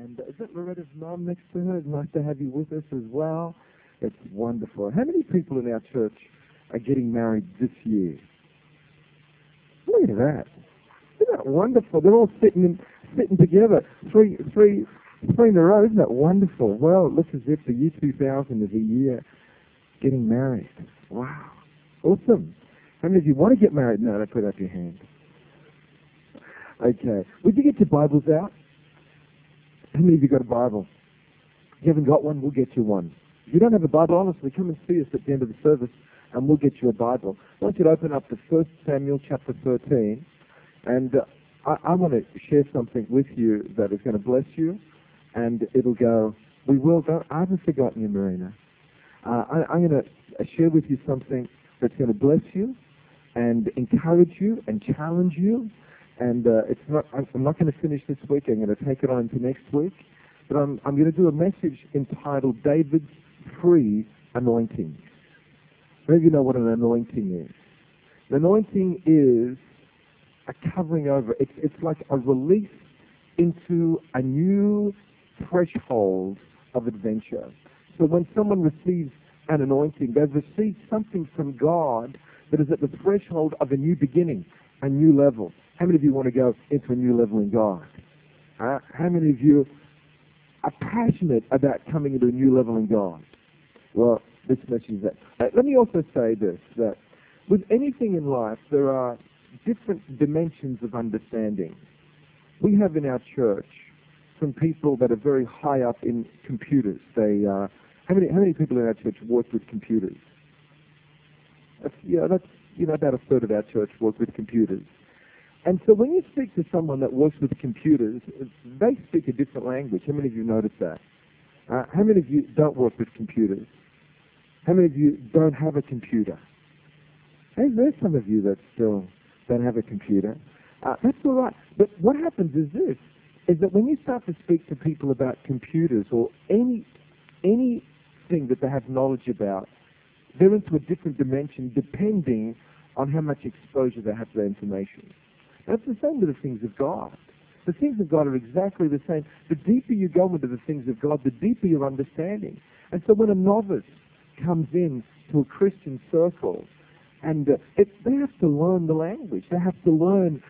And is that Loretta's mom next to her? It's nice to have you with us as well. It's wonderful. How many people in our church are getting married this year? Look at that. Isn't that wonderful? They're all sitting together, three in a row. Isn't that wonderful? Well, it looks as if the year 2000 is a year getting married. Wow. Awesome. How many of you want to get married now? Put up your hand. Okay. Would you get your Bibles out? How many of you got a Bible? If you haven't got one, we'll get you one. If you don't have a Bible, honestly, come and see us at the end of the service and we'll get you a Bible. I want you to open up to 1 Samuel chapter 13. And I want to share something with you that is going to bless you. And it'll go, I haven't forgotten you, Marina. I'm going to share with you something that's going to bless you and encourage you and challenge you. And I'm not going to finish this week. I'm going to take it on to next week. But I'm going to do a message entitled David's Free Anointing. Many of you know what an anointing is. An anointing is a covering over. It's like a release into a new threshold of adventure. So when someone receives an anointing, they've received something from God that is at the threshold of a new beginning, a new level. How many of you want to go into a new level in God? How many of you are passionate about coming into a new level in God? Well, this message is that. Let me also say this, that with anything in life, there are different dimensions of understanding. We have in our church some people that are very high up in computers. How many people in our church work with computers? That's about a third of our church work with computers. And so when you speak to someone that works with computers, they speak a different language. How many of you notice that? How many of you don't work with computers? How many of you don't have a computer? Hey, there's some of you that still don't have a computer. That's all right. But what happens is this, is that when you start to speak to people about computers or anything that they have knowledge about, they're into a different dimension depending on how much exposure they have to that information. That's the same with the things of God. The things of God are exactly the same. The deeper you go into the things of God, the deeper your understanding. And so when a novice comes in to a Christian circle, and they have to learn the language. They have to learn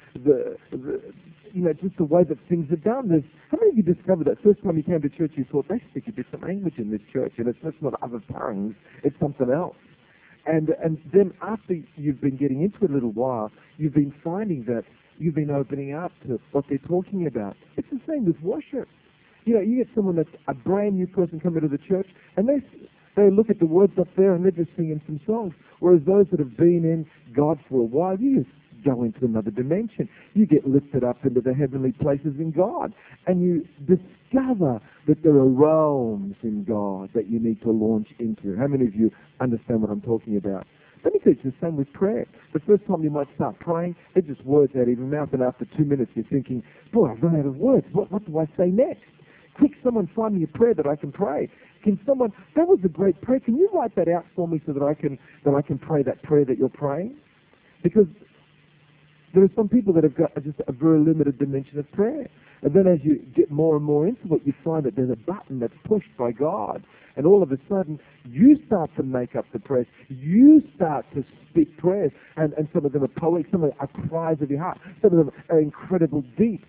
just the way that things are done. How many of you discovered that first time you came to church, you thought, they speak a different language in this church, and it's not other tongues, it's something else. And then after you've been getting into it a little while, you've been finding that you've been opening up to what they're talking about. It's the same with worship. You get someone that's a brand new person coming to the church, and they look at the words up there and they're just singing some songs. Whereas those that have been in God for a while, you just go into another dimension. You get lifted up into the heavenly places in God. And you discover that there are realms in God that you need to launch into. How many of you understand what I'm talking about? Let me tell you, it's the same with prayer. The first time you might start praying, it's just words out of your mouth, and after 2 minutes you're thinking, boy, I've run out of words. What do I say next? Quick, someone find me a prayer that I can pray. That was a great prayer. Can you write that out for me so that I can pray that prayer that you're praying? Because there are some people that have got just a very limited dimension of prayer. And then as you get more and more into it, you find that there's a button that's pushed by God. And all of a sudden, you start to make up the prayers. You start to speak prayers. And some of them are poetic, some of them are cries of your heart. Some of them are incredibly deep.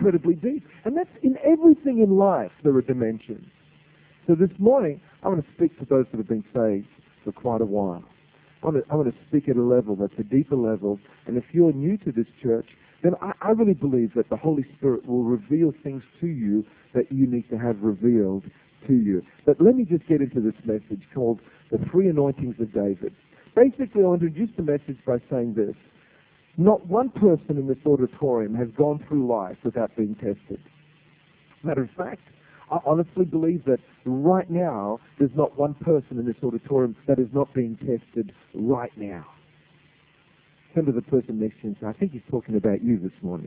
And that's in everything in life, there are dimensions. So this morning, I want to speak to those that have been saved for quite a while. I want to speak at a level that's a deeper level. And if you're new to this church, then I really believe that the Holy Spirit will reveal things to you that you need to have revealed to you. But let me just get into this message called The Three Anointings of David. Basically, I'll introduce the message by saying this. Not one person in this auditorium has gone through life without being tested. Matter of fact, I honestly believe that right now, there's not one person in this auditorium that is not being tested right now. Turn to the person next to you and say, I think he's talking about you this morning.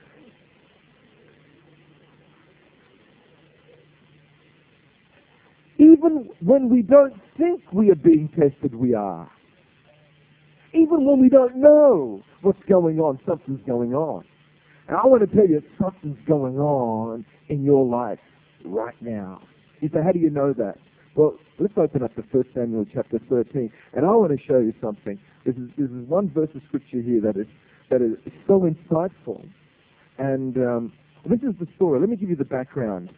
Even when we don't think we are being tested, we are. Even when we don't know what's going on, something's going on. And I want to tell you, something's going on in your life right now. You say, how do you know that? Well, let's open up to 1 Samuel chapter 13, and I want to show you something. This is one verse of scripture here that is so insightful. And this is the story. Let me give you the background.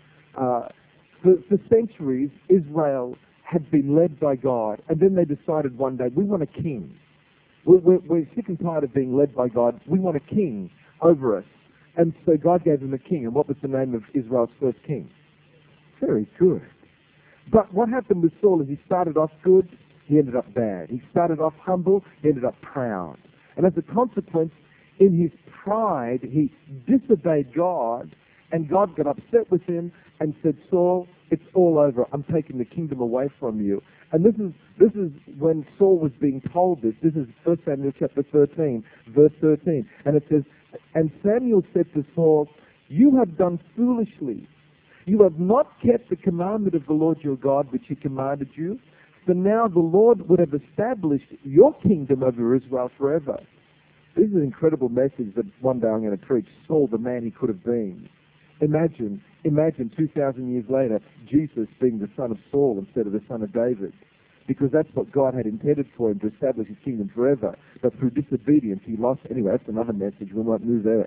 For centuries, Israel had been led by God, and then they decided one day, we want a king. We're sick and tired of being led by God. We want a king over us. And so God gave them a king. And what was the name of Israel's first king? Very good. But what happened with Saul is he started off good, he ended up bad. He started off humble, he ended up proud. And as a consequence, in his pride, he disobeyed God, and God got upset with him and said, Saul, it's all over. I'm taking the kingdom away from you. And this is when Saul was being told this. This is 1 Samuel chapter 13, verse 13. And it says, and Samuel said to Saul, you have done foolishly. You have not kept the commandment of the Lord your God, which he commanded you. So now the Lord would have established your kingdom over Israel forever. This is an incredible message that one day I'm going to preach. Saul, the man he could have been. Imagine 2,000 years later, Jesus being the son of Saul instead of the son of David. Because that's what God had intended for him, to establish his kingdom forever. But through disobedience, he lost. Anyway, that's another message. We won't move there.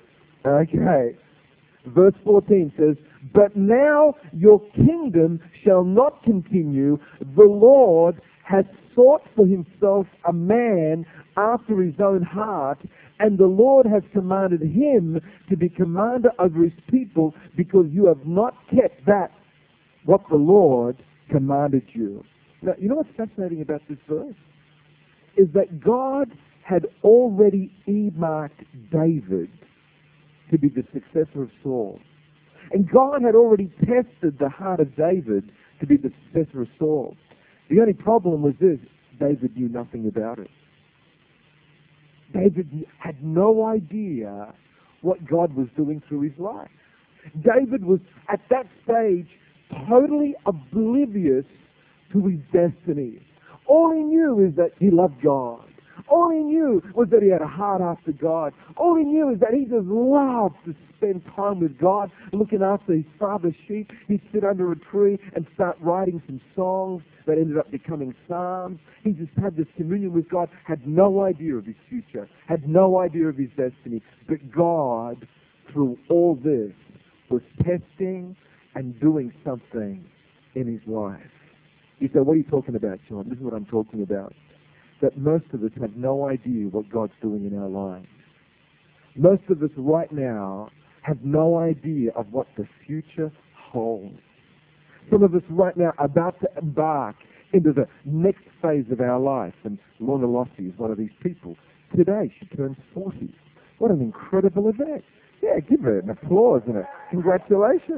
Okay. Verse 14 says, but now your kingdom shall not continue. The Lord has sought for himself a man after his own heart, and the Lord has commanded him to be commander over his people, because you have not kept that, what the Lord commanded you. Now, you know what's fascinating about this verse? Is that God had already earmarked David to be the successor of Saul. And God had already tested the heart of David to be the successor of Saul. The only problem was this: David knew nothing about it. David had no idea what God was doing through his life. David was, at that stage, totally oblivious to his destiny. All he knew is that he loved God. All he knew was that he had a heart after God. All he knew is that he just loved to spend time with God, looking after his father's sheep. He'd sit under a tree and start writing some songs that ended up becoming psalms. He just had this communion with God, had no idea of his future, had no idea of his destiny. But God, through all this, was testing and doing something in his life. You say, what are you talking about, John? This is what I'm talking about. That most of us have no idea what God's doing in our lives. Most of us right now have no idea of what the future holds. Some of us right now are about to embark into the next phase of our life. And Lorna Lossie is one of these people. Today she turns 40. What an incredible event. Yeah, give her an applause and a congratulations.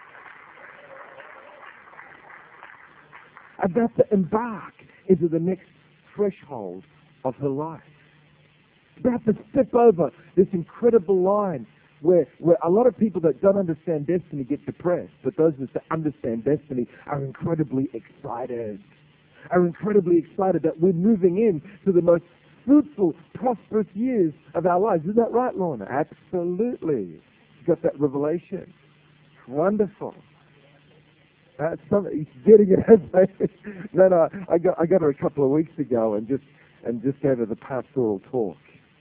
About to embark into the next threshold of her life. About to step over this incredible line where a lot of people that don't understand destiny get depressed, but those that understand destiny are incredibly excited. Are incredibly excited that we're moving in to the most fruitful, prosperous years of our lives. Is that right, Lorna? Absolutely. You got that revelation. Wonderful. He's getting it. No, I got her a couple of weeks ago and just gave her the pastoral talk.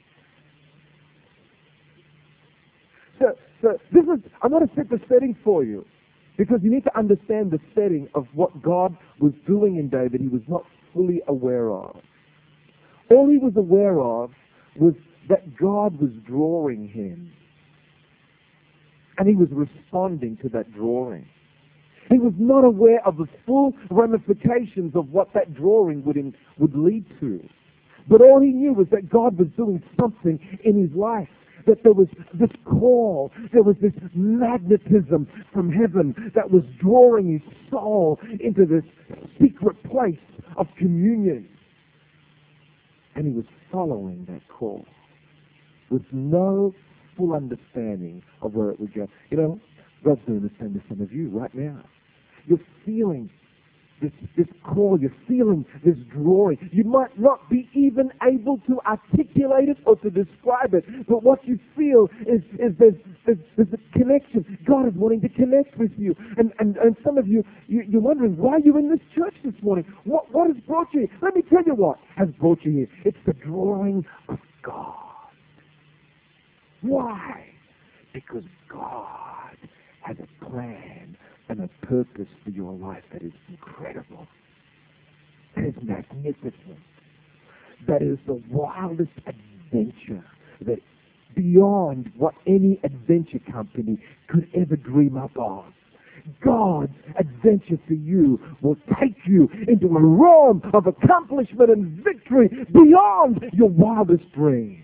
So this is, I want to set the setting for you, because you need to understand the setting of what God was doing in David. He was not fully aware of. All he was aware of was that God was drawing him, and he was responding to that drawing. He was not aware of the full ramifications of what that drawing would lead to. But all he knew was that God was doing something in his life, that there was this call, there was this magnetism from heaven that was drawing his soul into this secret place of communion. And he was following that call with no full understanding of where it would go. You know, God's doing the same to some of you right now. You're feeling this call, you're feeling this drawing. You might not be even able to articulate it or to describe it, but what you feel is there's a connection. God is wanting to connect with you. And some of you, you're wondering, why are you in this church this morning? What has brought you here? Let me tell you what has brought you here. It's the drawing of God. Why? Because God has a plan and a purpose for your life that is incredible, that is magnificent, that is the wildest adventure, that beyond what any adventure company could ever dream up of. God's adventure for you will take you into a realm of accomplishment and victory beyond your wildest dreams.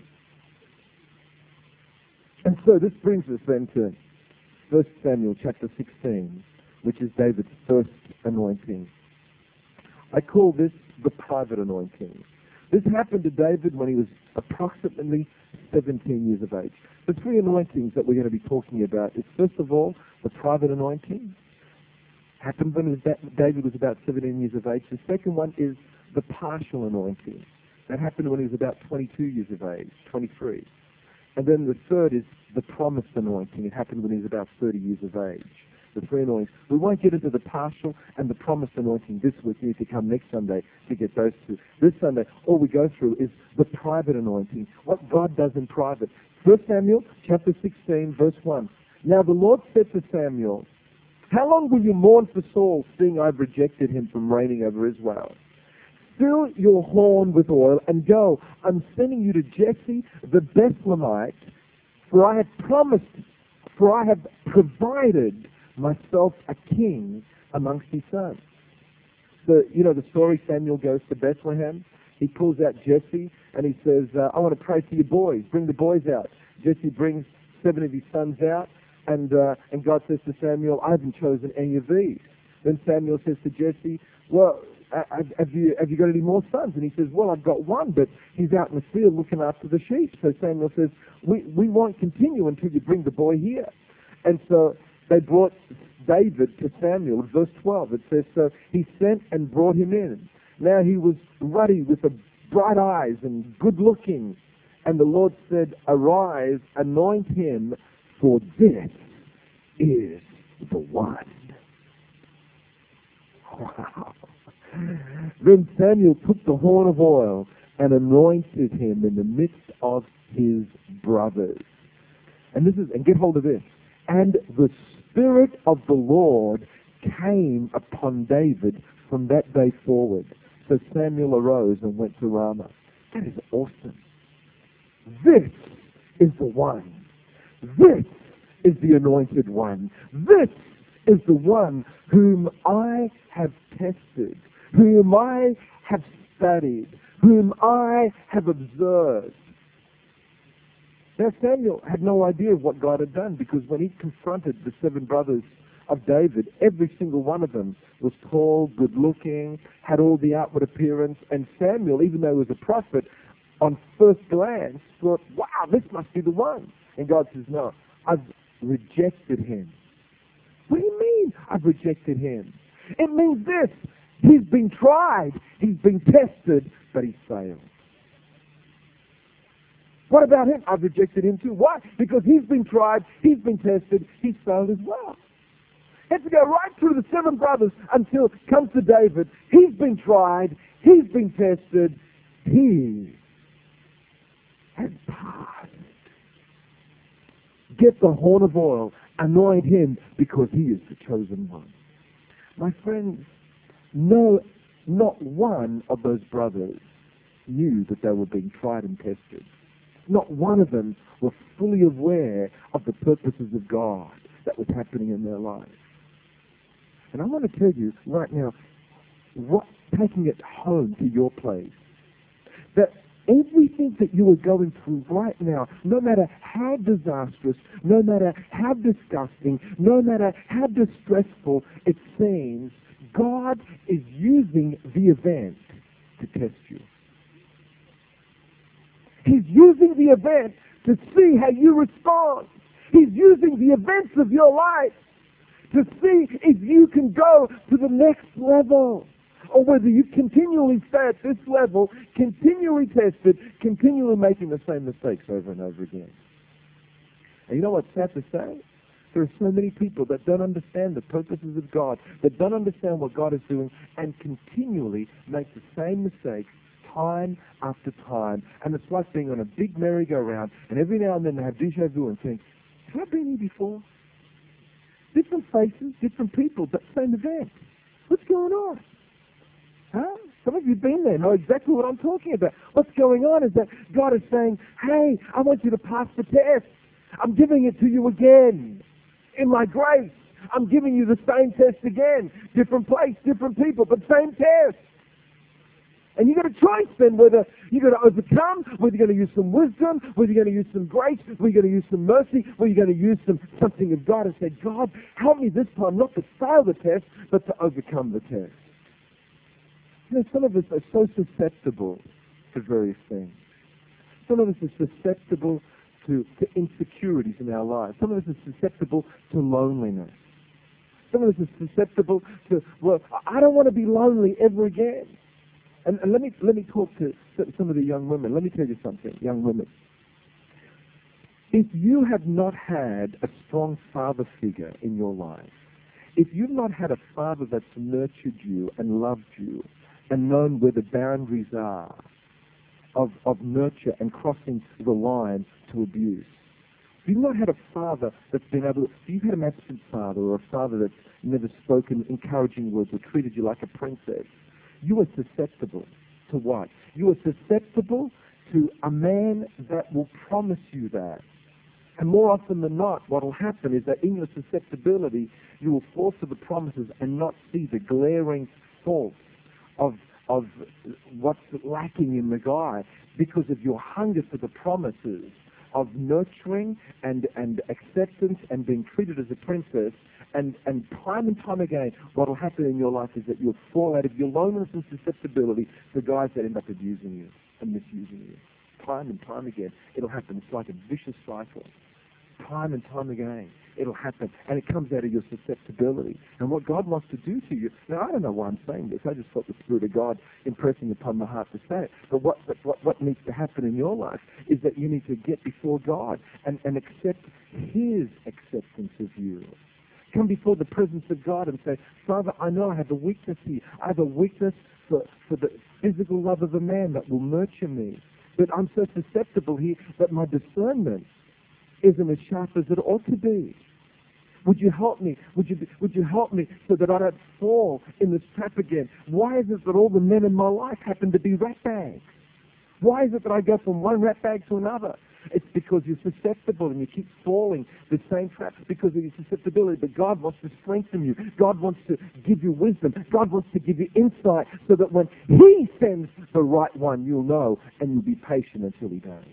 And so this brings us then to 1 Samuel chapter 16, which is David's first anointing. I call this the private anointing. This happened to David when he was approximately 17 years of age. The three anointings that we're going to be talking about is, first of all, the private anointing. Happened when David was about 17 years of age. The second one is the partial anointing. That happened when he was about 22 years of age, 23. And then the third is the promised anointing. It happened when he was about 30 years of age. The three anointings. We won't get into the partial and the promised anointing this week. You need to come next Sunday to get those two. This Sunday, all we go through is the private anointing, what God does in private. 1 Samuel chapter 16, verse 1. Now the Lord said to Samuel, how long will you mourn for Saul, seeing I've rejected him from reigning over Israel? Fill your horn with oil and go. I'm sending you to Jesse the Bethlehemite, for I have provided myself a king amongst his sons. So, you know the story, Samuel goes to Bethlehem. He pulls out Jesse and he says, I want to pray for your boys. Bring the boys out. Jesse brings 7 of his sons out, and God says to Samuel, I haven't chosen any of these. Then Samuel says to Jesse, well, have you got any more sons? And he says, well, I've got one, but he's out in the field looking after the sheep. So Samuel says, we won't continue until you bring the boy here. And so they brought David to Samuel. In verse 12, it says, so he sent and brought him in. Now he was ruddy with the bright eyes and good looking. And the Lord said, arise, anoint him, for this is the one. Wow. Then Samuel took the horn of oil and anointed him in the midst of his brothers. And get hold of this. And the Spirit of the Lord came upon David from that day forward. So Samuel arose and went to Ramah. That is awesome. This is the one. This is the anointed one. This is the one whom I have tested, whom I have studied, whom I have observed. Now Samuel had no idea of what God had done, because when he confronted the 7 brothers of David, every single one of them was tall, good-looking, had all the outward appearance, and Samuel, even though he was a prophet, on first glance thought, wow, this must be the one. And God says, no, I've rejected him. What do you mean, I've rejected him? It means this. He's been tried, he's been tested, but he's failed. What about him? I've rejected him too. Why? Because he's been tried, he's been tested, he's failed as well. He had to go right through the 7 brothers until it comes to David. He's been tried, he's been tested, he has passed. Get the horn of oil, anoint him, because he is the chosen one. My friends, no, not one of those brothers knew that they were being tried and tested. Not one of them were fully aware of the purposes of God that was happening in their lives. And I want to tell you right now, taking it home to your place, that everything that you are going through right now, no matter how disastrous, no matter how disgusting, no matter how distressful it seems, God is using the event to test you. He's using the event to see how you respond. He's using the events of your life to see if you can go to the next level, or whether you continually stay at this level, continually tested, continually making the same mistakes over and over again. And you know what's sad to say? There are so many people that don't understand the purposes of God, that don't understand what God is doing, and continually make the same mistakes time after time. And it's like being on a big merry-go-round, and every now and then they have déjà vu and think, have I been here before? Different faces, different people, but same event. What's going on? Huh? Some of you have been there, know exactly what I'm talking about. What's going on is that God is saying, hey, I want you to pass the test. I'm giving it to you again. In my grace, I'm giving you the same test again. Different place, different people, but same test. And you got a choice then whether you're going to overcome, whether you're going to use some wisdom, whether you're going to use some grace, whether you're going to use some mercy, whether you're going to use something of God and say, God, help me this time not to fail the test, but to overcome the test. You know, some of us are so susceptible to various things. Some of us are susceptible to insecurities in our lives. Some of us are susceptible to loneliness. Some of us are susceptible to, well, I don't want to be lonely ever again. And let me talk to some of the young women. Let me tell you something, young women. If you have not had a strong father figure in your life, if you've not had a father that's nurtured you and loved you and known where the boundaries are of nurture and crossing the line to abuse, if you've not had a father that's been able to, if you've had an absent father or a father that's never spoken encouraging words or treated you like a princess, you are susceptible to what? You are susceptible to a man that will promise you that. And more often than not, what will happen is that in your susceptibility, you will fall for the promises and not see the glaring faults of what's lacking in the guy because of your hunger for the promises of nurturing and acceptance and being treated as a princess. And time and time again, what will happen in your life is that you'll fall out of your loneliness and susceptibility to guys that end up abusing you and misusing you. Time and time again, it'll happen. It's like a vicious cycle. Time and time again, it'll happen. And it comes out of your susceptibility. And what God wants to do to you, now I don't know why I'm saying this, I just felt the Spirit of God impressing upon my heart to say it. But what needs to happen in your life is that you need to get before God and accept His acceptance of you. Come before the presence of God and say, Father, I know I have a weakness here. I have a weakness for the physical love of a man that will nurture me. But I'm so susceptible here that my discernment isn't as sharp as it ought to be. Would you help me? Would you help me so that I don't fall in this trap again? Why is it that all the men in my life happen to be ratbags? Why is it that I go from one ratbag to another? It's because you're susceptible and you keep falling the same traps because of your susceptibility. But God wants to strengthen you. God wants to give you wisdom. God wants to give you insight so that when He sends the right one, you'll know and you'll be patient until He does.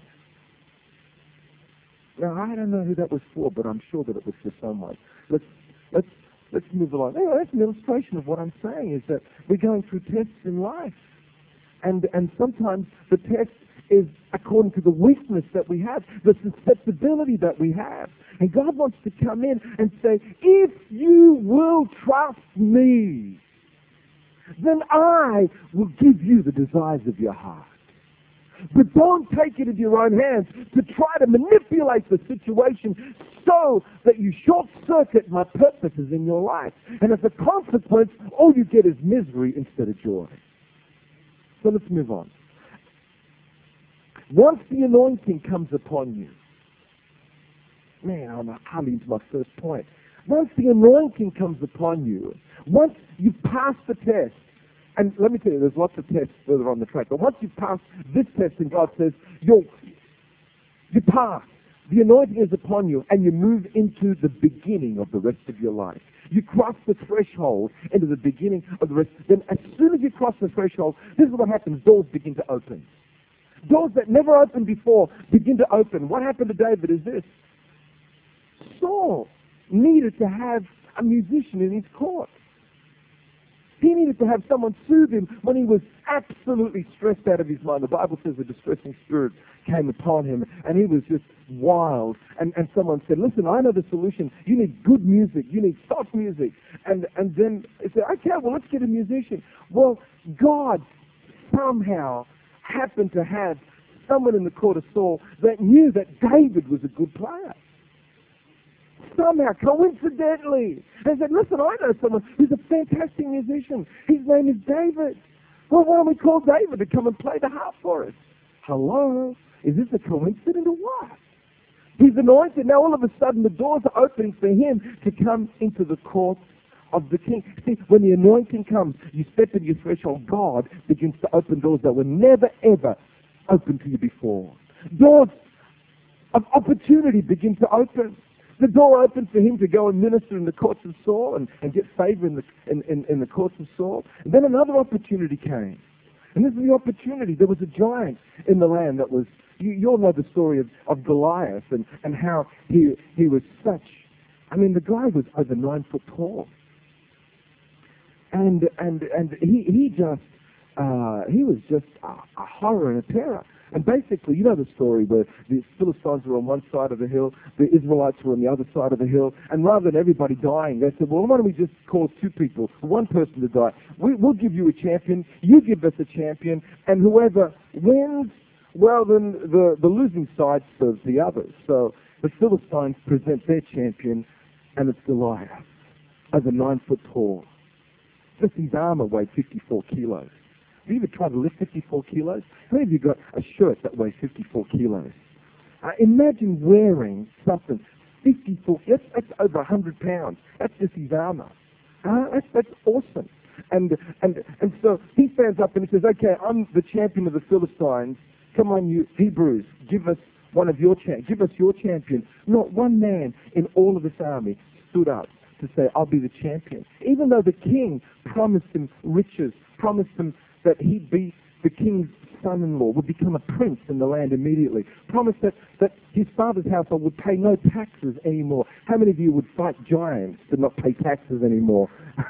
Now, I don't know who that was for, but I'm sure that it was for someone. Let's move along. Anyway, that's an illustration of what I'm saying, is that we're going through tests in life. And sometimes the test is according to the weakness that we have, the susceptibility that we have. And God wants to come in and say, if you will trust me, then I will give you the desires of your heart. But don't take it in your own hands to try to manipulate the situation so that you short-circuit my purposes in your life. And as a consequence, all you get is misery instead of joy. So let's move on. Once the anointing comes upon you, man, I'm hardly into my first point. Once the anointing comes upon you, once you've passed the test, and let me tell you, there's lots of tests further on the track, but once you've passed this test and God says, you pass, the anointing is upon you, and you move into the beginning of the rest of your life. You cross the threshold into the beginning of the rest. Then as soon as you cross the threshold, this is what happens. Doors begin to open. Doors that never opened before begin to open. What happened to David is this. Saul needed to have a musician in his court. He needed to have someone soothe him when he was absolutely stressed out of his mind. The Bible says a distressing spirit came upon him, and he was just wild. And someone said, listen, I know the solution. You need good music. You need soft music. And then he said, okay, well, let's get a musician. Well, God somehow happened to have someone in the court of Saul that knew that David was a good player. Somehow, coincidentally, they said, listen, I know someone who's a fantastic musician. His name is David. Well, why don't we call David to come and play the harp for us? Hello? Is this a coincidence or what? He's anointed. Now all of a sudden the doors are opening for him to come into the courts of the king. See, when the anointing comes, you step in your threshold, God begins to open doors that were never ever open to you before. Doors of opportunity begin to open. The door opened for him to go and minister in the courts of Saul and get favor in the courts of Saul. And then another opportunity came. And this is the opportunity. There was a giant in the land that was, you all know the story of Goliath and how he was such, I mean, the guy was over 9 foot tall. And he was just a horror and a terror. And basically, you know the story where the Philistines were on one side of the hill, the Israelites were on the other side of the hill, and rather than everybody dying, they said, well, why don't we just cause two people, one person to die? We'll give you a champion, you give us a champion, and whoever wins, well, then the losing side serves the others. So the Philistines present their champion, and it's Goliath, over 9 foot tall. Just his armor weighed 54 kilos. Have you ever tried to lift 54 kilos? How many of you got a shirt that weighs 54 kilos? Imagine wearing something 54, that's over 100 pounds. That's just his armor. That's awesome. And so he stands up and he says, okay, I'm the champion of the Philistines. Come on, you Hebrews, give us give us your champion. Not one man in all of this army stood up to say, I'll be the champion. Even though the king promised him riches, promised him that he'd be the king's son-in-law, would become a prince in the land immediately, promised that his father's household would pay no taxes anymore. How many of you would fight giants to not pay taxes anymore?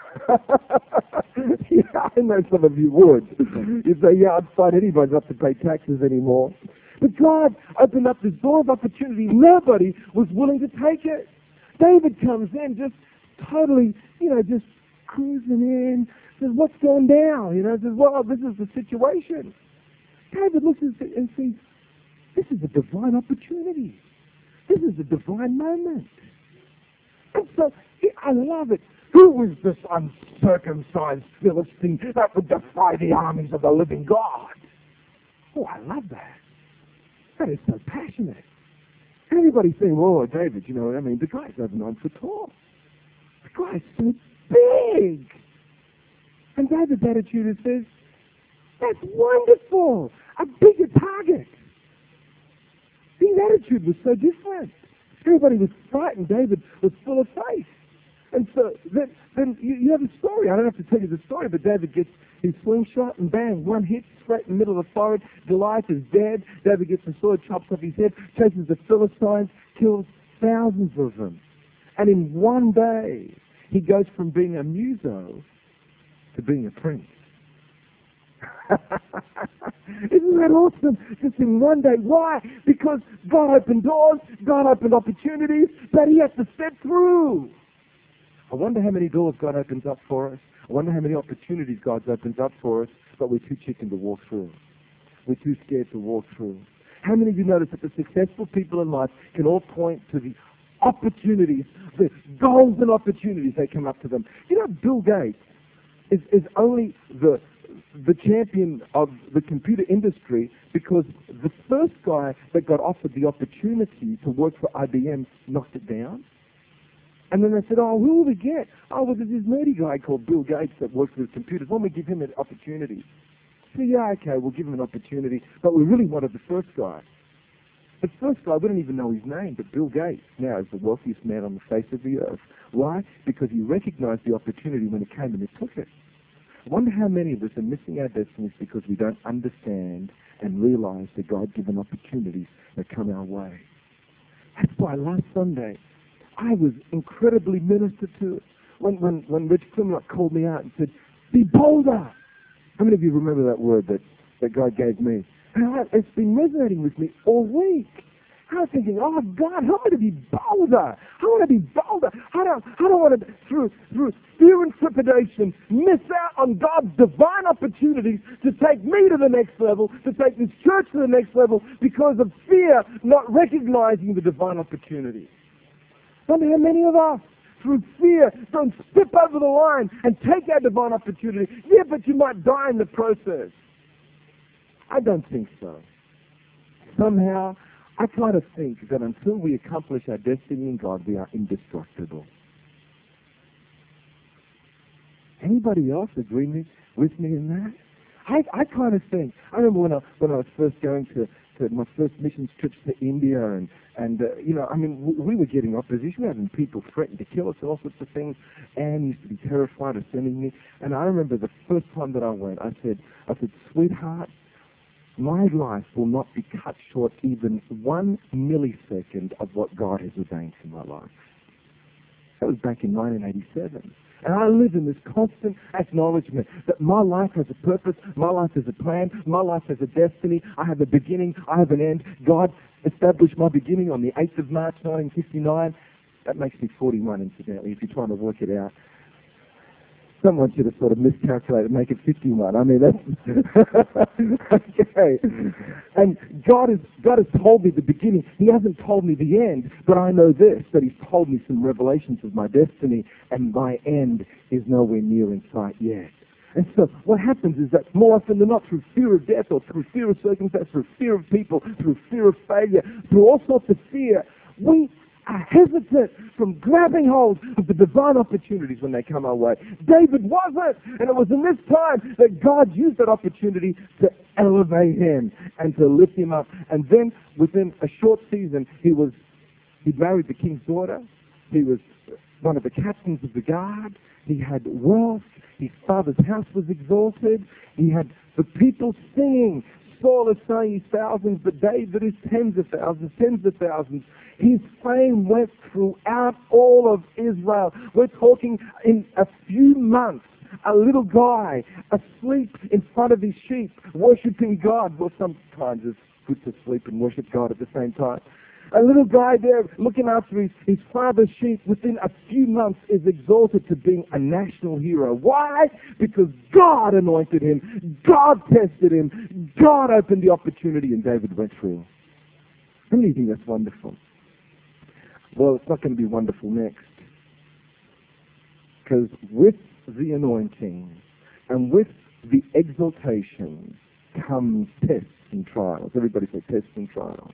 Yeah, I know some of you would. You'd say, yeah, I'd fight anybody not to pay taxes anymore. But God opened up this door of opportunity. Nobody was willing to take it. David comes in just totally, just cruising in, says, what's going down? Says, well, this is the situation. David looks and sees, this is a divine opportunity. This is a divine moment. And so, I love it. Who was this uncircumcised Philistine that would defy the armies of the living God? Oh, I love that. That is so passionate. Everybody's saying, oh, David, the guy's over 9 foot tall. The guy's so big. And David's attitude is says, that's wonderful. A bigger target. His attitude was so different. Everybody was frightened. David was full of faith. And so then you have a story. I don't have to tell you the story, but David gets his slingshot and bang, one hit straight in the middle of the forehead. Goliath is dead. David gets the sword, chops off his head, chases the Philistines, kills thousands of them. And in one day, he goes from being a muso to being a prince. Isn't that awesome? Just in one day. Why? Because God opened doors, God opened opportunities that he has to step through. I wonder how many doors God opens up for us. I wonder how many opportunities God opens up for us, but we're too chicken to walk through. We're too scared to walk through. How many of you notice that the successful people in life can all point to the opportunities, the golden opportunities that come up to them? Bill Gates is only the champion of the computer industry because the first guy that got offered the opportunity to work for IBM knocked it down. And then they said, oh, who will we get? Oh, well, there's this nerdy guy called Bill Gates that works with computers. Why don't we give him an opportunity? So, yeah, okay, we'll give him an opportunity. But we really wanted the first guy. The first guy, we don't even know his name, but Bill Gates now is the wealthiest man on the face of the earth. Why? Because he recognized the opportunity when it came and he took it. I wonder how many of us are missing our destinies because we don't understand and realize the God-given opportunities that come our way. That's why last Sunday, I was incredibly ministered to when Rich Klimlock called me out and said, Be bolder. How many of you remember that word that God gave me? And it's been resonating with me all week. I was thinking, oh God, help me to be bolder. I want to be bolder. I don't want to, through fear and trepidation, miss out on God's divine opportunities to take me to the next level, to take this church to the next level, because of fear, not recognizing the divine opportunity. Don't how many of us, through fear, don't step over the line and take our divine opportunity. Yeah, but you might die in the process. I don't think so. Somehow, I kind of think that until we accomplish our destiny in God, we are indestructible. Anybody else agree with me in that? I kind of think. I remember when I was first going to my first missions trips to India, and we were getting opposition. We were having people threaten to kill us and all sorts of things. Anne used to be terrified of sending me. And I remember the first time that I went, I said, sweetheart, my life will not be cut short even 1 millisecond of what God has ordained for my life. That was back in 1987. And I live in this constant acknowledgement that my life has a purpose, my life has a plan, my life has a destiny. I have a beginning, I have an end. God established my beginning on the 8th of March, 1959. That makes me 41, incidentally, if you're trying to work it out. Someone should have sort of miscalculated, make it 51. I mean, that's okay. And God has told me the beginning. He hasn't told me the end, but I know this, that He's told me some revelations of my destiny, and my end is nowhere near in sight yet. And so what happens is that more often than not, through fear of death or through fear of circumstance, through fear of people, through fear of failure, through all sorts of fear, we are hesitant from grabbing hold of the divine opportunities when they come our way. David wasn't, and it was in this time that God used that opportunity to elevate him and to lift him up. And then within a short season, he'd married the king's daughter. He was one of the captains of the guard. He had wealth. His father's house was exalted. He had the people singing. Saul is saying he's thousands, but David is tens of thousands, tens of thousands. His fame went throughout all of Israel. We're talking in a few months, a little guy asleep in front of his sheep, worshipping God. Well, sometimes it's good to sleep and worship God at the same time. A little guy there looking after his father's sheep within a few months is exalted to being a national hero. Why? Because God anointed him. God tested him. God opened the opportunity, and David went through. How many think that's wonderful? Well, it's not going to be wonderful next. Because with the anointing and with the exaltation comes tests and trials. Everybody say tests and trials.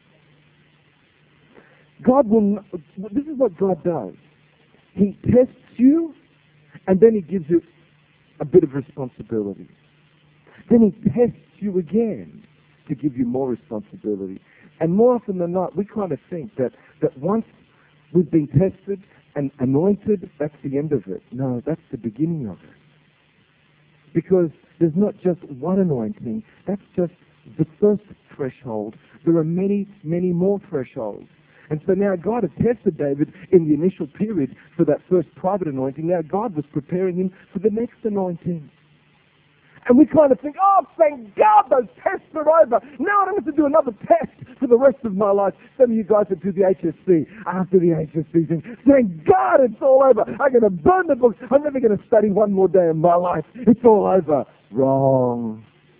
This is what God does. He tests you, and then He gives you a bit of responsibility. Then He tests you again to give you more responsibility. And more often than not, we kind of think that once we've been tested and anointed, that's the end of it. No, that's the beginning of it. Because there's not just one anointing, that's just the first threshold. There are many, many more thresholds. And so now God had tested David in the initial period for that first private anointing. Now God was preparing him for the next anointing. And we kind of think, oh, thank God those tests are over. Now I don't have to do another test for the rest of my life. Some of you guys that do the HSC, after the HSC thing, thank God it's all over. I'm going to burn the books. I'm never going to study one more day in my life. It's all over. Wrong.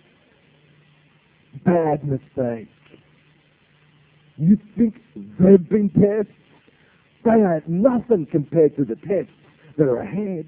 Bad mistake. You think they've been tests? They are nothing compared to the tests that are ahead.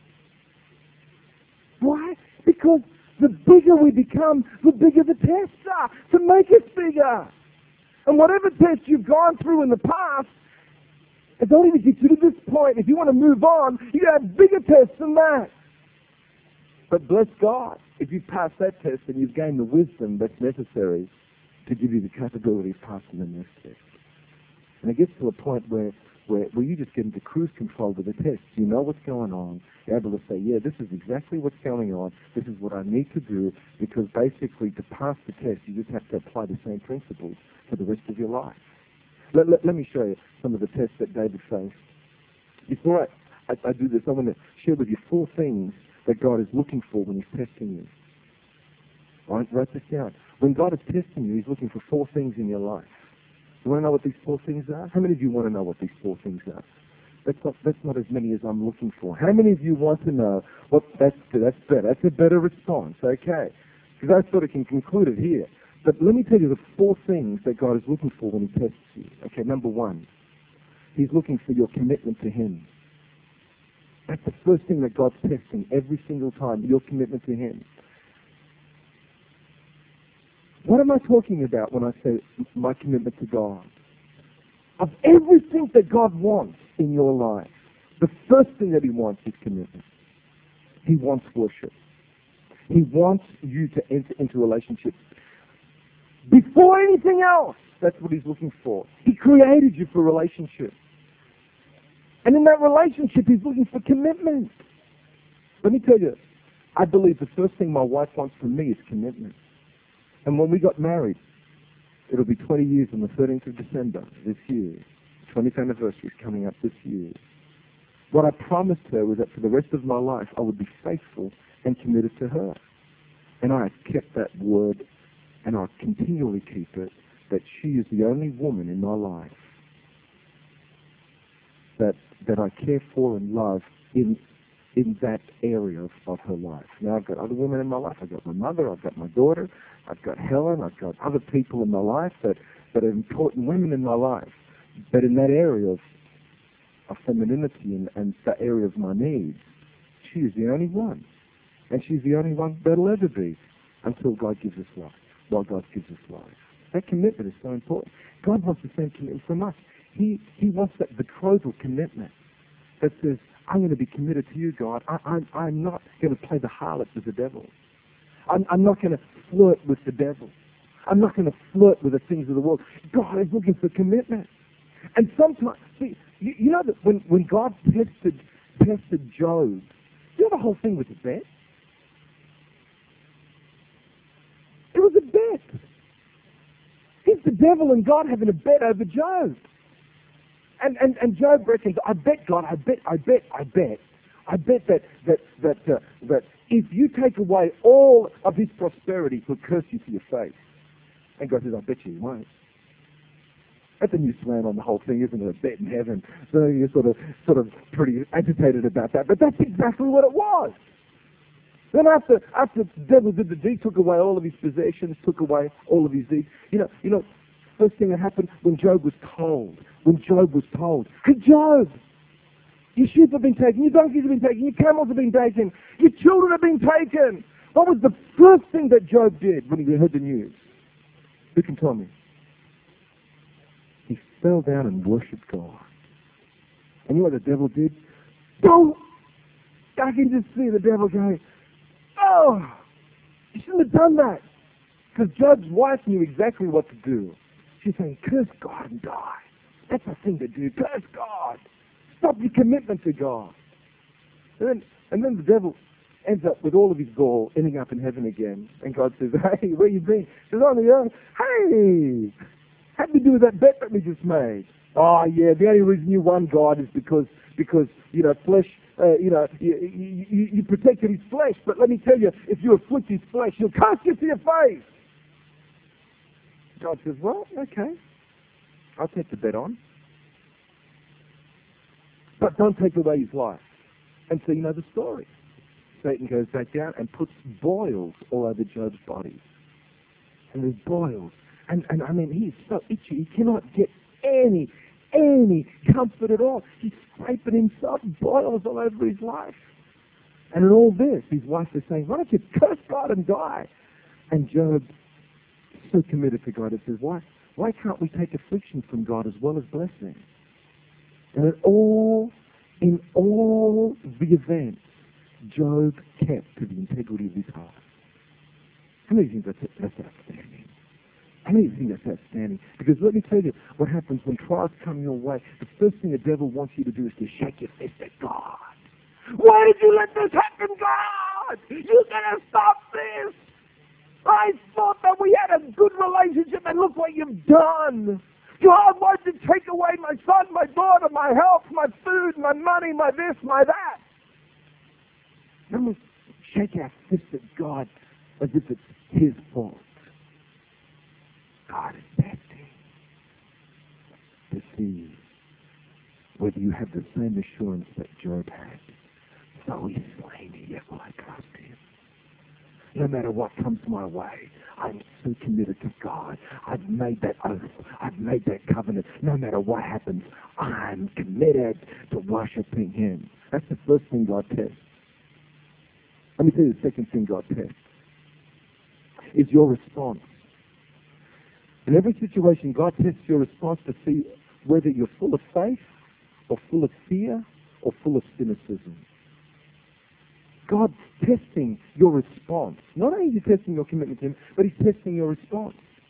Why? Because the bigger we become, the bigger the tests are, to make us bigger. And whatever test you've gone through in the past, it's only to get you to this point. If you want to move on, you have bigger tests than that. But bless God, if you pass that test, then you've gained the wisdom that's necessary to give you the capability of passing the next test. And it gets to a point where you just get into cruise control with the test. You know what's going on. You're able to say, yeah, this is exactly what's going on. This is what I need to do, because basically to pass the test, you just have to apply the same principles for the rest of your life. Let me show you some of the tests that David faced. Before I do this. I want to share with you 4 things that God is looking for when He's testing you. All right, write this down. When God is testing you, He's looking for 4 ththings in your life. You want to know what these 4 things are? How many of you want to know what these 4 things are? That's not as many as I'm looking for. How many of you want to know what? That's better. That's a better response. Okay, because I sort of can conclude it here. But let me tell you the 4 things that God is looking for when He tests you. Okay, number 1, He's looking for your commitment to Him. That's the first thing that God's testing every single time, your commitment to Him. What am I talking about when I say my commitment to God? Of everything that God wants in your life, the first thing that He wants is commitment. He wants worship. He wants you to enter into a relationship. Before anything else, that's what He's looking for. He created you for relationship. And in that relationship, He's looking for commitment. Let me tell you, I believe the first thing my wife wants from me is commitment. And when we got married, it'll be 20 years on the 13th of December this year. 20th anniversary is coming up this year. What I promised her was that for the rest of my life, I would be faithful and committed to her. And I have kept that word, and I'll continually keep it, that she is the only woman in my life that I care for and love in that area of her life. Now, I've got other women in my life. I've got my mother, I've got my daughter, I've got Helen, I've got other people in my life that are important women in my life. But in that area of femininity and that area of my needs, she is the only one. And she's the only one that'll ever be until God gives us life, while God gives us life. That commitment is so important. God wants the same commitment from us. He wants that betrothal commitment that says, I'm going to be committed to you, God. I'm not going to play the harlot with the devil. I'm not going to flirt with the devil. I'm not going to flirt with the things of the world. God is looking for commitment. And sometimes, see, you know that when God tested Job, you know the whole thing was a bet? It was a bet. Here's the devil and God having a bet over Job. And Job reckons, I bet God, I bet that if you take away all of his prosperity, he'll curse you to your face. And God says, I bet you won't. That's a new slant on the whole thing, isn't it? A bet in heaven. So you're sort of pretty agitated about that. But that's exactly what it was. Then after the devil did the deed, took away all of his possessions, took away all of his deeds. You know, first thing that happened when Job was told, hey Job, your sheep have been taken, your donkeys have been taken, your camels have been taken, your children have been taken. What was the first thing that Job did when he heard the news? Who can tell me? He fell down and worshipped God. And you know what the devil did? Boom! I can just see the devil going, oh, you shouldn't have done that. Because Job's wife knew exactly what to do. She's saying, curse God and die. That's the thing to do. Curse God. Stop your commitment to God. And then the devil ends up with all of his gall, ending up in heaven again. And God says, hey, where you been? He says, on the earth. Hey, how'd you do with that bet that we just made? Oh, yeah, the only reason you won, God, is because you know, flesh, you protected his flesh. But let me tell you, if you afflict his flesh, he'll curse you to your face. God says, well, okay, I'll take the bet on. But don't take away his life. And so you know the story. Satan goes back down and puts boils all over Job's body. And there's boils. And I mean, he's so itchy, he cannot get any comfort at all. He's scraping himself, boils all over his life. And in all this, his wife is saying, why don't you curse God and die? And Job is so committed to God, he says, why can't we take affliction from God as well as blessing? And in all the events, Job kept to the integrity of his heart. How many think that's outstanding? How many think that's outstanding? Because let me tell you, what happens when trials come your way, the first thing the devil wants you to do is to shake your fist at God. Why did you let this happen, God? You gotta stop this. I thought that we had a good relationship, and look what you've done. God, why did you take away my son, my daughter, my health, my food, my money, my this, my that? Then we shake our fist at God as if it's his fault. God is testing to see whether you have the same assurance that Job had. Though he's slain me, yet will I trust him. No matter what comes my way, I'm so committed to God. I've made that oath. I've made that covenant. No matter what happens, I'm committed to worshiping him. That's the first thing God tests. Let me tell you the second thing God tests. Is your response. In every situation, God tests your response to see whether you're full of faith or full of fear or full of cynicism. God's testing your response. Not only is he testing your commitment to him, but he's testing your response.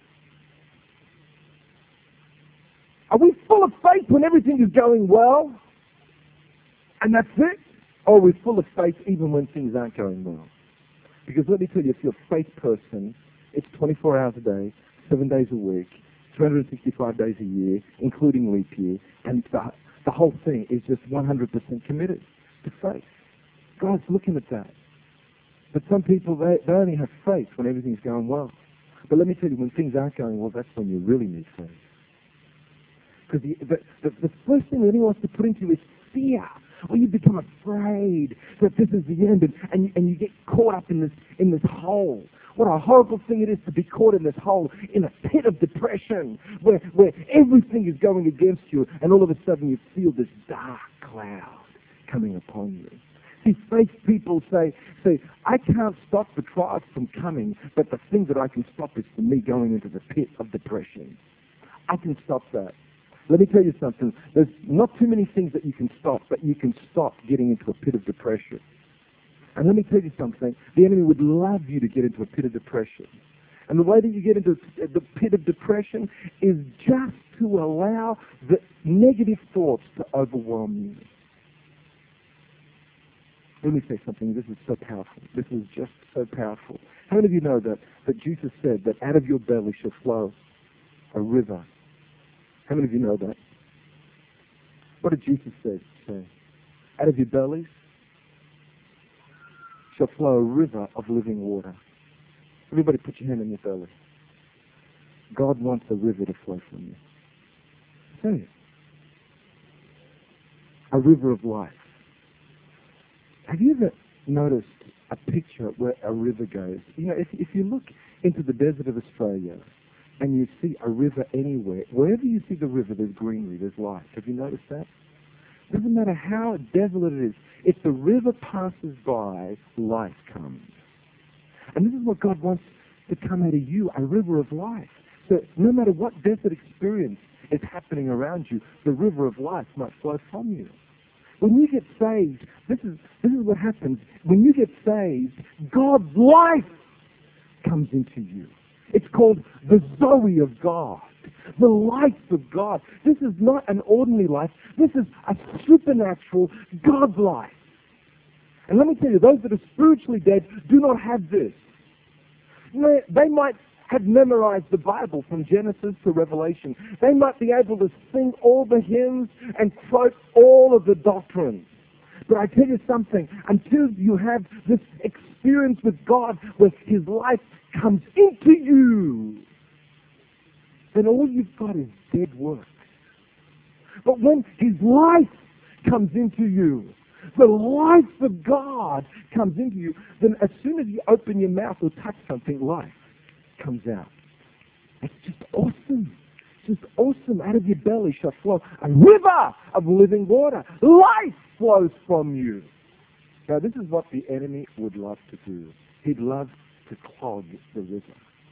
Are we full of faith when everything is going well? And that's it? Or are we full of faith even when things aren't going well? Because let me tell you, if you're a faith person, it's 24 hours a day, 7 days a week, 365 days a year, including leap year, and the whole thing is just 100% committed to faith. God's looking at that. But some people, they only have faith when everything's going well. But let me tell you, when things aren't going well, that's when you really need faith. Because the first thing that anyone wants to put into you is fear. Or you become afraid that this is the end, and you get caught up in this hole. What a horrible thing it is to be caught in this hole, in a pit of depression, where everything is going against you, and all of a sudden you feel this dark cloud coming upon you. See, faith people say, I can't stop the trials from coming, but the thing that I can stop is for me going into the pit of depression. I can stop that. Let me tell you something. There's not too many things that you can stop, but you can stop getting into a pit of depression. And let me tell you something. The enemy would love you to get into a pit of depression. And the way that you get into the pit of depression is just to allow the negative thoughts to overwhelm you. Let me say something. This is so powerful. This is just so powerful. How many of you know that Jesus said that out of your belly shall flow a river? How many of you know that? What did Jesus say? Out of your bellies shall flow a river of living water. Everybody put your hand on your belly. God wants a river to flow from you. Say it. A river of life. Have you ever noticed a picture where a river goes? You know, if you look into the desert of Australia and you see a river anywhere, wherever you see the river, there's greenery, there's life. Have you noticed that? Doesn't matter how desolate it is. If the river passes by, life comes. And this is what God wants to come out of you, a river of life. So no matter what desert experience is happening around you, the river of life might flow from you. When you get saved, this is what happens. When you get saved, God's life comes into you. It's called the Zoe of God, the life of God. This is not an ordinary life. This is a supernatural God life. And let me tell you, those that are spiritually dead do not have this. They might have memorized the Bible from Genesis to Revelation. They might be able to sing all the hymns and quote all of the doctrines. But I tell you something, until you have this experience with God where his life comes into you, then all you've got is dead work. But when his life comes into you, the life of God comes into you, then as soon as you open your mouth or touch something, life comes out. It's just awesome. It's just awesome. Out of your belly shall flow a river of living water. Life flows from you. Now, this is what the enemy would love to do. He'd love to clog the river.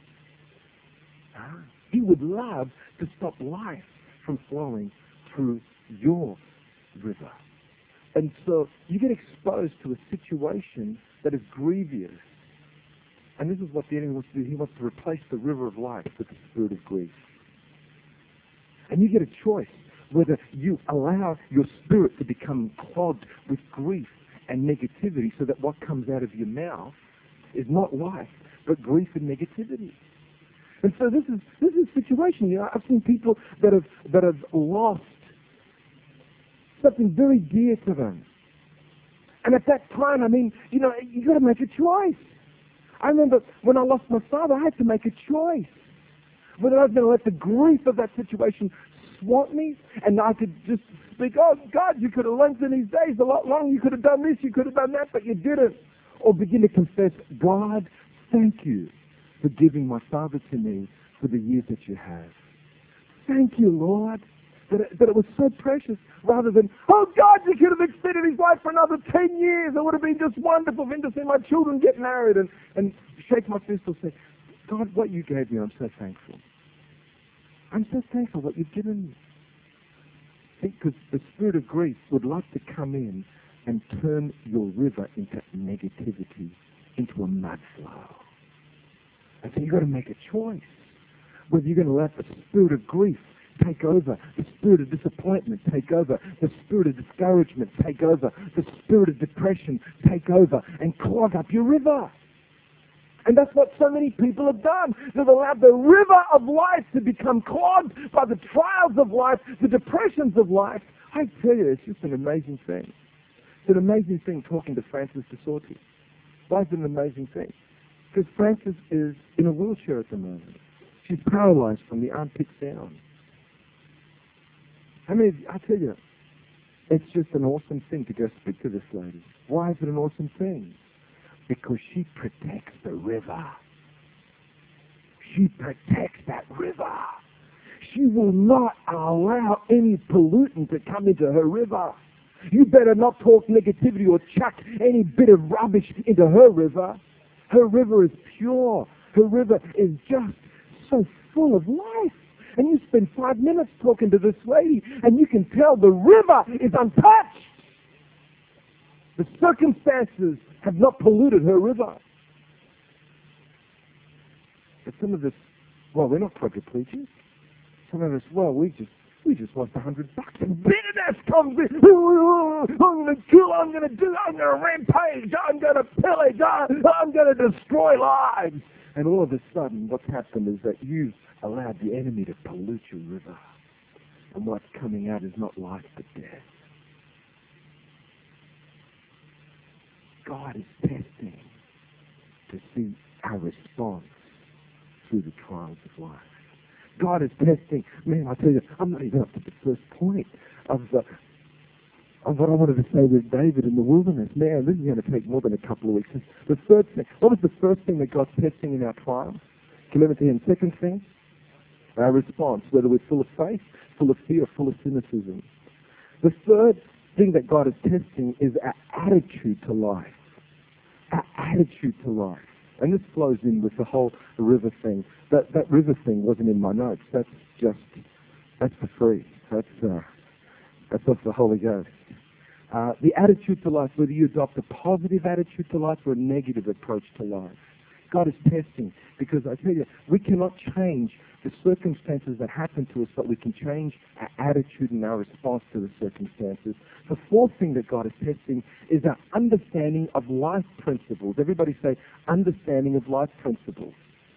He would love to stop life from flowing through your river. And so you get exposed to a situation that is grievous. And this is what the enemy wants to do. He wants to replace the river of life with the spirit of grief. And you get a choice whether you allow your spirit to become clogged with grief and negativity so that what comes out of your mouth is not life, but grief and negativity. And so this is a situation. You know, I've seen people that have lost something very dear to them. And at that time, I mean, you know, you got to make a choice. I remember when I lost my father, I had to make a choice. Whether I was going to let the grief of that situation swamp me, and I could just speak, oh, God, you could have lengthened these days a lot longer. You could have done this, you could have done that, but you didn't. Or begin to confess, God, thank you for giving my father to me for the years that you have. Thank you, Lord, that it was so precious, rather than, oh, God, you could have extended his life for another 10 years. It would have been just wonderful for him to see my children get married and shake my fist or say, God, what you gave me, I'm so thankful. I'm so thankful what you've given me. Because the spirit of grief would like to come in and turn your river into negativity, into a mud flow. And so you've got to make a choice. Whether you're going to let the spirit of grief take over, the spirit of disappointment take over, the spirit of discouragement take over, the spirit of depression take over and clog up your river. And that's what so many people have done. They've allowed the river of life to become clogged by the trials of life, the depressions of life. I tell you, it's just an amazing thing. It's an amazing thing talking to Frances de Sorti. Why is it an amazing thing? Because Frances is in a wheelchair at the moment. She's paralyzed from the armpits down. I tell you, it's just an awesome thing to go speak to this lady. Why is it an awesome thing? Because she protects the river. She protects that river. She will not allow any pollutant to come into her river. You better not talk negativity or chuck any bit of rubbish into her river. Her river is pure. Her river is just so full of life. And you spend 5 minutes talking to this lady, and you can tell the river is untouched. The circumstances have not polluted her river. But some of us, well, we're not quadriplegics. Some of us, well, we just lost $100, and bitterness comes in. I'm going to kill, I'm going to rampage, I'm going to pillage, I'm going to destroy lives. And all of a sudden, what's happened is that you've allowed the enemy to pollute your river. And what's coming out is not life but death. God is testing to see our response through the trials of life. God is testing. Man, I tell you, I'm not even up to the first point of what I wanted to say with David in the wilderness. Man, this is going to take more than a couple of weeks. The third thing, what was the first thing that God's testing in our trials? Can you remember to him? Second thing, our response, whether we're full of faith, full of fear, full of cynicism. The third thing that God is testing is our attitude to life. Our attitude to life. And this flows in with the whole river thing. That river thing wasn't in my notes. That's for free. That's off the Holy Ghost. The attitude to life, whether you adopt a positive attitude to life or a negative approach to life. God is testing, because I tell you, we cannot change the circumstances that happen to us, but we can change our attitude and our response to the circumstances. The fourth thing that God is testing is our understanding of life principles. Everybody say, understanding of life principles.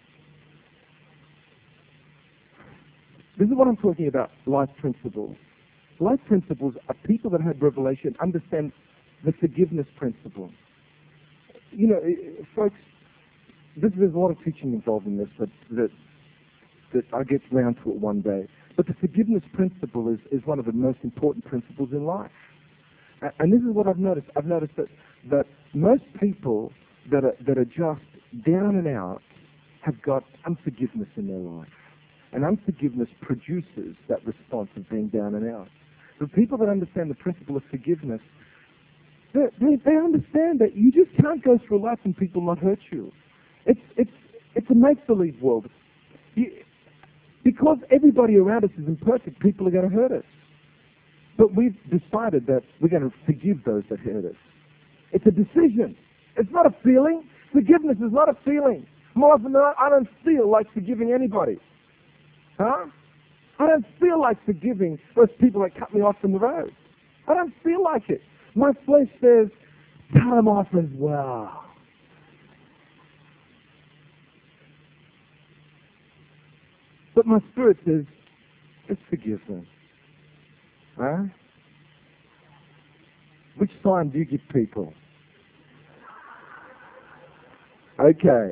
This is what I'm talking about, life principles. Life principles are people that have revelation, understand the forgiveness principle. You know, folks, there's a lot of teaching involved in this, that I get round to it one day. But the forgiveness principle is one of the most important principles in life. And this is what I've noticed. I've noticed that most people that are just down and out have got unforgiveness in their life. And unforgiveness produces that response of being down and out. The people that understand the principle of forgiveness, they understand that you just can't go through life and people not hurt you. It's a make-believe world. Because everybody around us is imperfect, people are going to hurt us. But we've decided that we're going to forgive those that hurt us. It's a decision. It's not a feeling. Forgiveness is not a feeling. More often than not, I don't feel like forgiving anybody. Huh? I don't feel like forgiving those people that cut me off from the road. I don't feel like it. My flesh says, cut them off as well. But my spirit says, just forgive them. Huh? Which sign do you give people? Okay.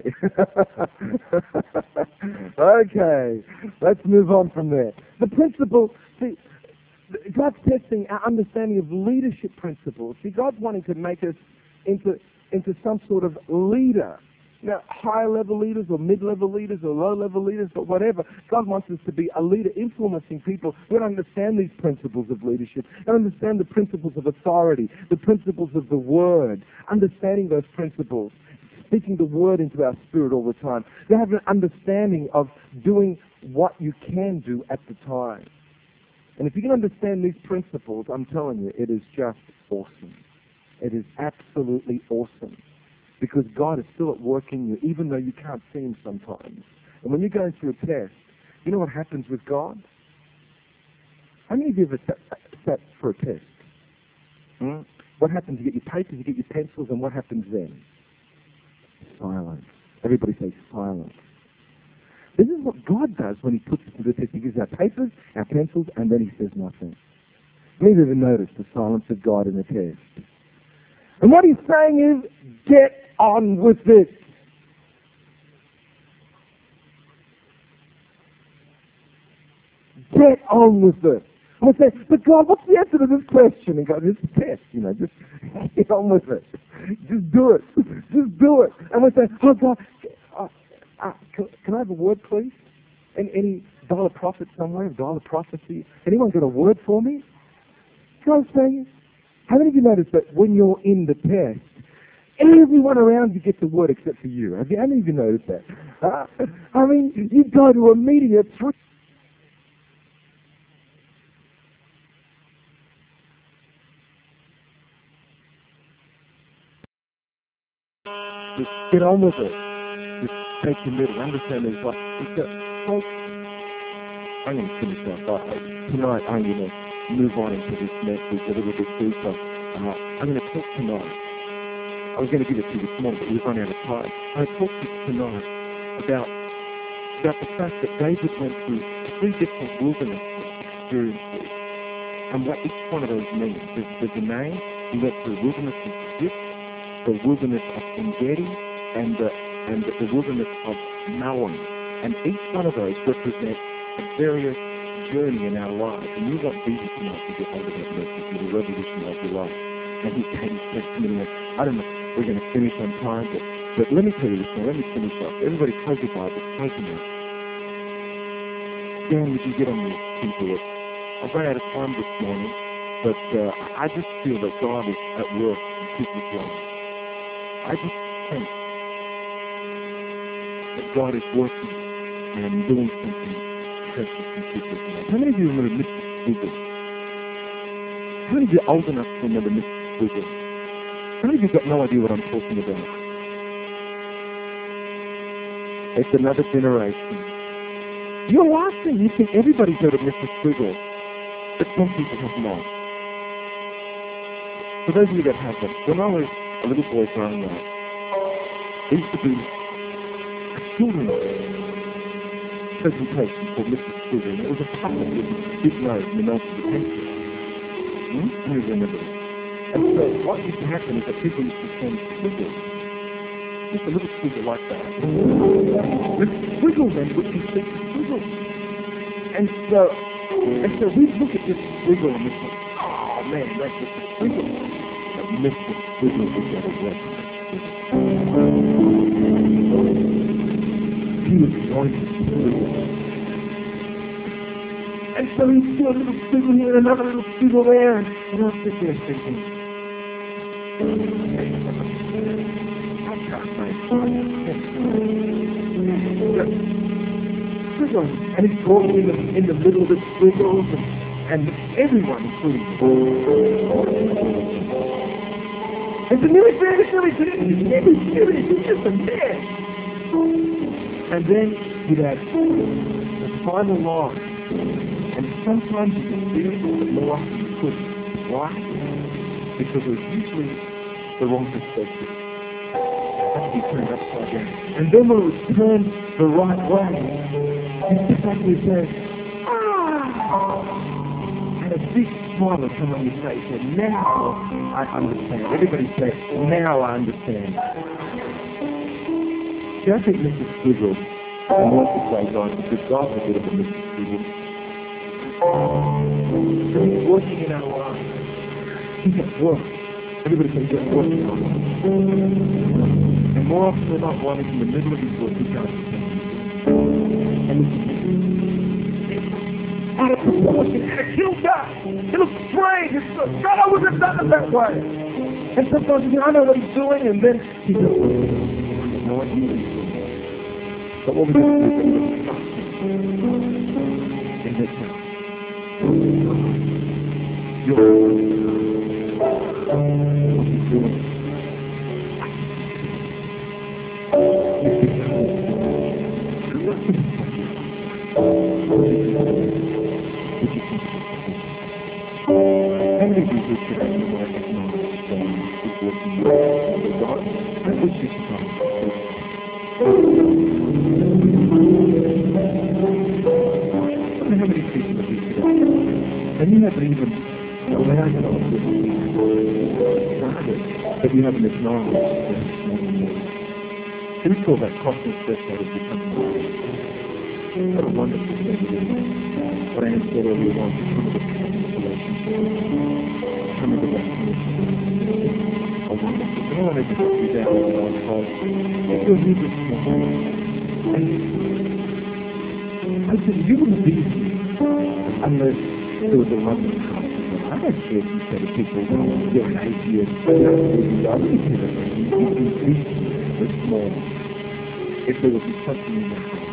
Okay. Let's move on from there. The principle, see, God's testing our understanding of leadership principles. See, God's wanting to make us into some sort of leader. Now, high-level leaders or mid-level leaders or low-level leaders or whatever. God wants us to be a leader influencing people. We don't understand these principles of leadership. We don't understand the principles of authority, the principles of the Word, understanding those principles, speaking the Word into our spirit all the time. We have an understanding of doing what you can do at the time. And if you can understand these principles, I'm telling you, it is just awesome. It is absolutely awesome. Because God is still at work in you, even though you can't see Him sometimes. And when you're going through a test, you know what happens with God? How many of you ever sat for a test? What happens? You get your papers, you get your pencils, and what happens then? Silence. Everybody say silence. This is what God does when He puts us to the test. He gives our papers, our pencils, and then He says nothing. Have you ever noticed the silence of God in the test? And what He's saying is, get on with it. Get on with it. I say, but God, what's the answer to this question? And God, it's a test, just get on with it. Just do it. Just do it. And we say, oh God, can I have a word, please? Any dollar prophet somewhere, dollar prophecy? Anyone got a word for me? God's saying, how many of you noticed that when you're in the test, everyone around you gets a word except for you? How many of you noticed that? You go to a meeting at 3. Just get on with it. Just take your middle. Understand there's like, folks, I'm going to finish up. Tonight I'm going to move on into this message a little bit deeper. I'm going to talk tonight. I was going to give it to you this morning, but we've run out of time. I'm going to talk to you tonight about the fact that David went through 3 different wilderness experiences and what each one of those means. There's a name. He went through the wilderness of Ziph, the wilderness of Engedi, and the wilderness of Maon. And each one of those represents a various journey in our lives. And you want Jesus tonight to get hold of that message, to the revolution of your life. And he said to me, I don't know, we're going to finish on time, but let me tell you this now, let me finish up. Everybody close your Bible, close your mouth. Dan, would you get on your keyboard? I've run out of time this morning, but I just feel that God is at work in people's lives. I just think that God is working and doing something precious in people's lives. How many of you remember Mr. Google? How many of you are old enough to remember Mr. Google? How many of you got no idea what I'm talking about? It's another generation. You're laughing. You think everybody's heard of Mr. Google, but some people have not. For those of you that haven't, when I was a little boy growing up, there used to be a children's presentation called Mr. Google. It was a puppet with a big nose and the nose of a pencil. How many remember it? And so what used to happen is that people used to send squiggles. Just a little squiggle like that. The squiggle then would be six squiggles. And so we look at this squiggle and we think, oh man, that's just a squiggle. But Mr. Squiggle was at a weapon. He was going to squiggle. And so he'd see a little squiggle here and another little squiggle there, and I'll sit there thinking, I can't make squiggles. And he's talking in the middle of the squiggles, and everyone, including it's a really serious, he's just a mess. And then he'd have the final line. And sometimes you can feel it, but more often you couldn't. Why? Because it was usually the wrong perspective. It had to be turned upside down. And then when it was turned the right way, You sit back and you say, and a big smile will come on your face, and now I understand. Everybody say, now I understand. See, I think Mr. Squiggles, and wants to say God, because God's a bit of a Mr. Squiggles. So he's working in our lives. He's at work. Everybody can get work in our lives. And more often than not, while he's in the middle of his work, he can't understand. And out of proportion, and it kills God. It looks strange. It's God, I wouldn't have done it that way. And sometimes you think, I know what he's doing, and then he doesn't. I know what he's doing. But what we're going to do is trust him in this house. You're what he's doing. How many people today you might acknowledge that is working with God? I wish you could come. I don't know how many people are here today. And you haven't even allowed yourself to be started, but you haven't acknowledged that it's more and more. So we call that cosmic death that has become more. What a wonderful thing it is. What I said earlier on, to come to the relationship. Come into that relationship. A wonderful thing. I want to just put you down with our cause. If you're here this morning, and I said, you wouldn't be here unless there was a London house. I don't care if you say to people, you're an atheist, I don't care that you wouldn't be here this morning if there was something in your heart.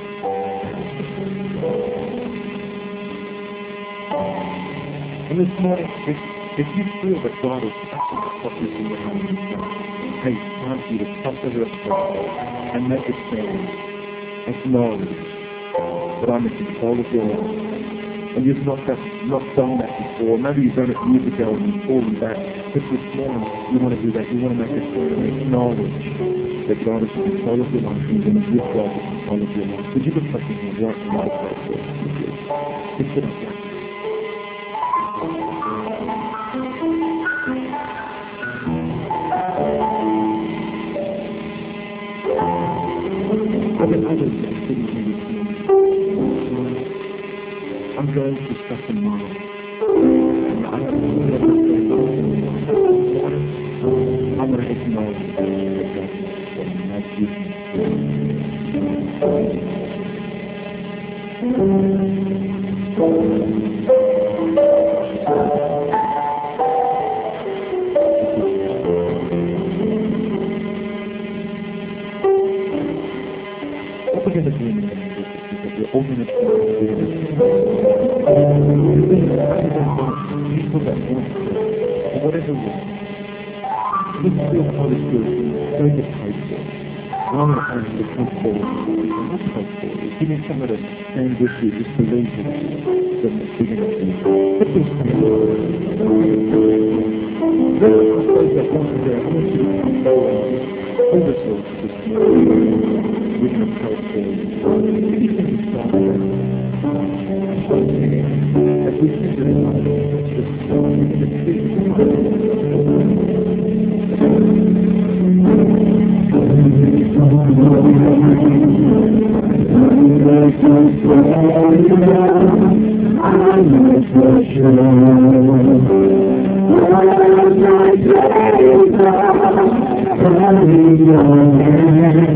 And this morning, if you feel that God is touching the focus in your heart, hey, it's time for you to come to her and make it stand. Acknowledge that I'm in control of your life. And you've not done that before. Maybe you've done it years ago and you've fallen back. But this morning, you want to do that. You want to make it stand and acknowledge that God is in control of your life and you're going to give God the control of your life. Would you look like you're right in my place? Just sit up there. I'm going to discuss in mind. And I don't know what I'm going to acknowledge that God has given what we're going to do in the next is that we're all going to do this. People that want to, whatever way, let's feel Holy Spirit going to pray for us. One of us to come forward, not come forward. Give me some of the stand with you, just believe in you, that we're going to do. Let me stand with you. Those that want to there, I want you to come forward and just hold yourself this morning. We're going to pray for you. If you can start that, as we think of it, just we're going to speak.